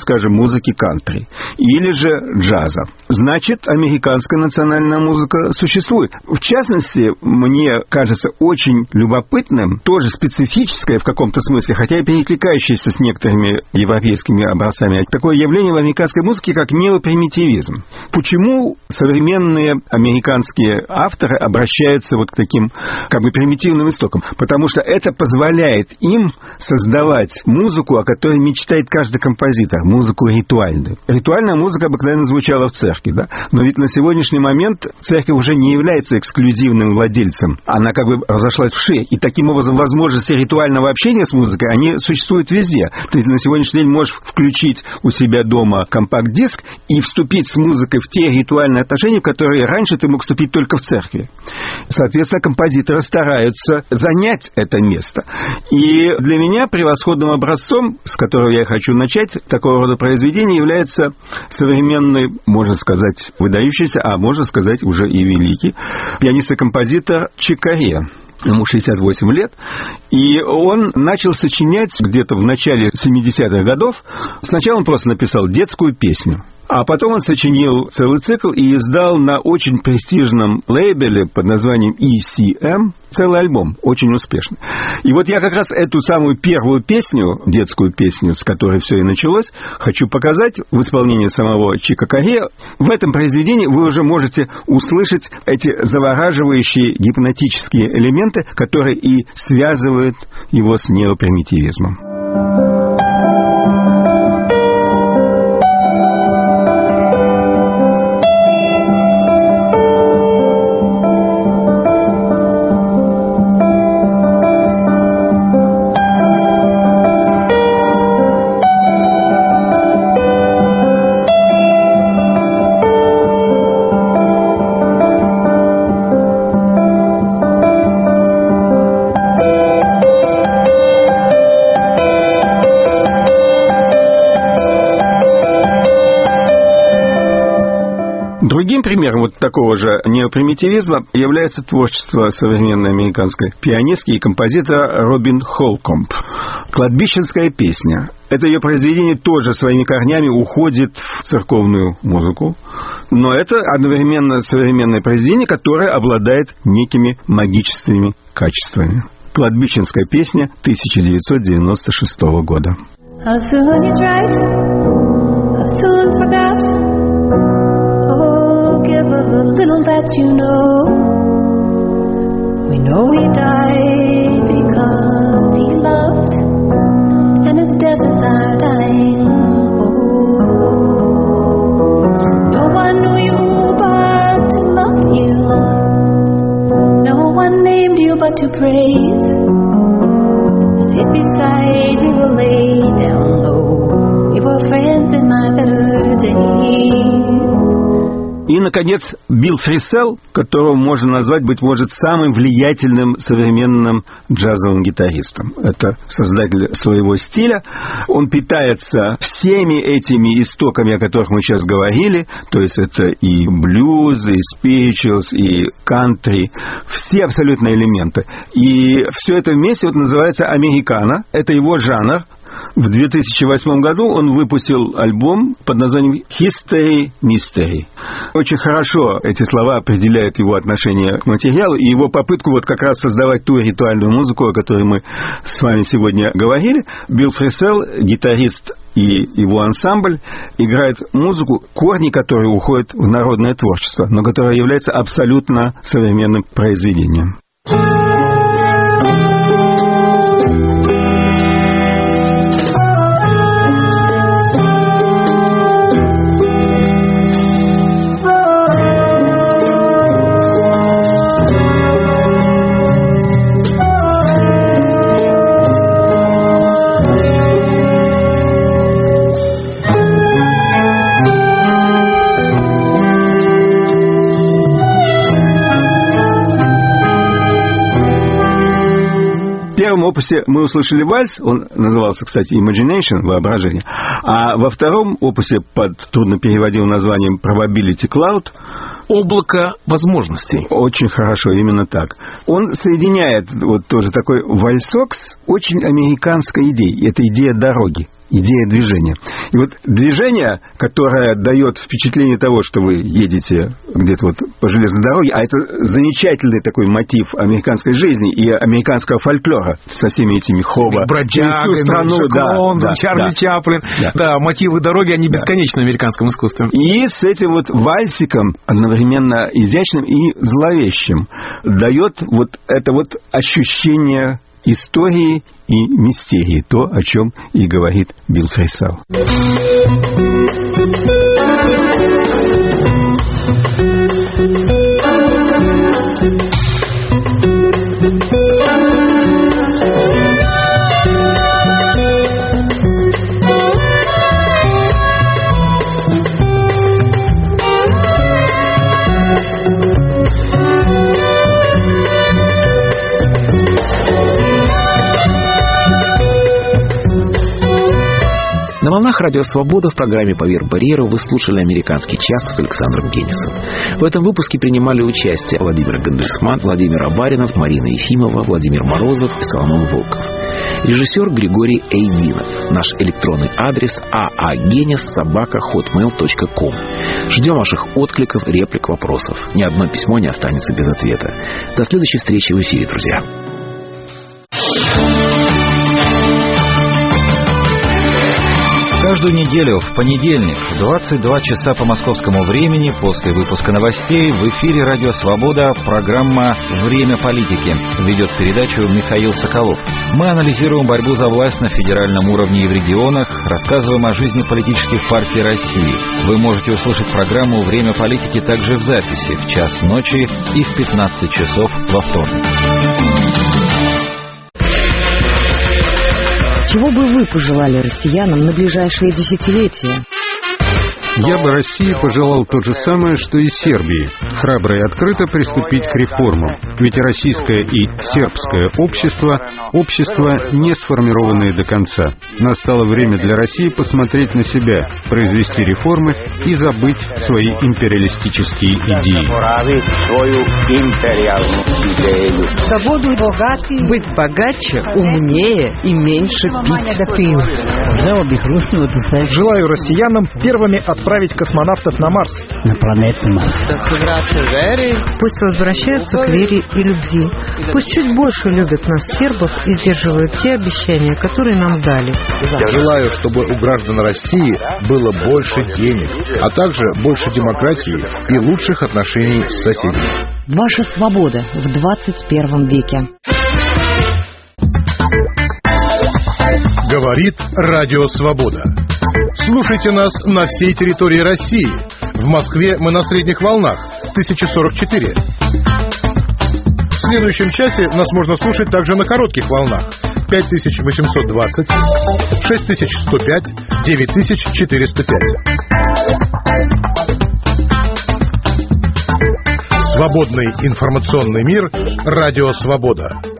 скажем, музыки кантри или же джаза. Значит, американская национальная музыка существует. В частности, мне кажется очень любопытным, тоже специфическое в каком-то смысле, хотя и перекликающееся с некоторыми европейскими образцами, такое явление в американской музыке, как неопримитивизм. Почему современные американские авторы обращаются вот к таким как бы примитивным истокам? Потому что это позволяет им создавать музыку, о которой мечтает каждый композитор, музыку ритуальную. Ритуальная музыка обыкновенно звучала в церкви, да? Но ведь на сегодняшний момент церковь уже не является эксклюзивным владельцем. Она как бы разошлась вширь. И таким образом возможности ритуального общения с музыкой, они существуют везде. Ты на сегодняшний день можешь включить у себя дома компакт-диск и вступить с музыкой в те ритуальные отношения, в которые раньше ты мог вступить только в церкви. Соответственно, композиторы стараются занять это место. И для меня превосходным образцом, с которого я хочу начать, такого рода произведение является современный, можно сказать, выдающийся, а можно сказать, уже и великий пианист и композитор Чик Кореа. Ему шестьдесят восемь лет, и он начал сочинять где-то в начале семидесятых годов. Сначала он просто написал детскую песню, а потом он сочинил целый цикл и издал на очень престижном лейбле под названием и си эм целый альбом, очень успешный. И вот я как раз эту самую первую песню, детскую песню, с которой все и началось, хочу показать в исполнении самого Чика Кореа. В этом произведении вы уже можете услышать эти завораживающие гипнотические элементы, которые и связывают его с неопримитивизмом. Другим примером вот такого же неопримитивизма является творчество современной американской пианистки и композитора Робин Холкомб. «Кладбищенская песня». Это ее произведение тоже своими корнями уходит в церковную музыку, но это одновременно современное произведение, которое обладает некими магическими качествами. «Кладбищенская песня» тысяча девятьсот девяносто шестого года. The little that you know, we know he died because he loved, and his death is our dying. Oh, no one knew you but to love you, no one named you but to praise. Sit beside me, we'll lay down low. We were friends in my better days. И, наконец, Билл Фрисел, которого можно назвать, быть может, самым влиятельным современным джазовым гитаристом. Это создатель своего стиля. Он питается всеми этими истоками, о которых мы сейчас говорили. То есть это и блюз, и спиричуалс, и кантри. Все абсолютно элементы. И все это вместе вот называется американо. Это его жанр. В две тысячи восьмом году он выпустил альбом под названием «History Mystery». Очень хорошо эти слова определяют его отношение к материалу и его попытку вот как раз создавать ту ритуальную музыку, о которой мы с вами сегодня говорили. Билл Фрисел, гитарист, и его ансамбль играет музыку, корни которой уходят в народное творчество, но которая является абсолютно современным произведением. В первом опусе мы услышали вальс, он назывался, кстати, Imagination, воображение, а во втором опусе под труднопереводимым названием Probability Cloud облако возможностей. Очень хорошо, именно так. Он соединяет вот тоже такой вальсок с очень американской идеей. Это идея дороги. идея движения. И вот движение, которое дает впечатление того, что вы едете где-то вот по железной дороге, а это замечательный такой мотив американской жизни и американского фольклора со всеми этими хова, бродягами, страну, Лондон, да, Чарли да, Чаплин. Да. да, мотивы дороги, они бесконечны в американском искусстве. И с этим вот вальсиком, одновременно изящным и зловещим, дает вот это вот ощущение истории и мистерии, то, о чем и говорит Билл Фрейсал. На волнах Радио Свобода в программе «Поверх барьера» вы слушали «Американский час» с Александром Генисом. В этом выпуске принимали участие Владимир Гандельсман, Владимир Абаринов, Марина Ефимова, Владимир Морозов и Соломон Волков. Режиссер Григорий Эйдинов. Наш электронный адрес aagenis собака хотмейл точка ком. Ждем ваших откликов, реплик, вопросов. Ни одно письмо не останется без ответа. До следующей встречи в эфире, друзья. Каждую неделю в понедельник в двадцать два часа по московскому времени после выпуска новостей в эфире «Радио Свобода» программа «Время политики». Ведет передачу Михаил Соколов. Мы анализируем борьбу за власть на федеральном уровне и в регионах, рассказываем о жизни политических партий России. Вы можете услышать программу «Время политики» также в записи в час ночи и в пятнадцать часов во вторник. Чего бы вы пожелали россиянам на ближайшие десятилетия? Я бы России пожелал то же самое, что и Сербии. Храбро и открыто приступить к реформам. Ведь российское и сербское общество – общества, не сформированные до конца. Настало время для России посмотреть на себя, произвести реформы и забыть свои империалистические идеи. Свободу богатый, быть богаче, умнее и меньше пить. Желаю россиянам первыми отправить космонавтов на Марс. На планету Марс. Пусть возвращаются к вере и любви. Пусть чуть больше любят нас, сербов, и сдерживают те обещания, которые нам дали. Я желаю, чтобы у граждан России было больше денег, а также больше демократии и лучших отношений с соседями. Ваша свобода в двадцать первом веке. Говорит Радио Свобода. Слушайте нас на всей территории России. В Москве мы на средних волнах тысяча сорок четыре. В следующем часе нас можно слушать также на коротких волнах пять тысяч восемьсот двадцать, шесть тысяч сто пять, девять тысяч четыреста пять. Свободный информационный мир. Радио Свобода.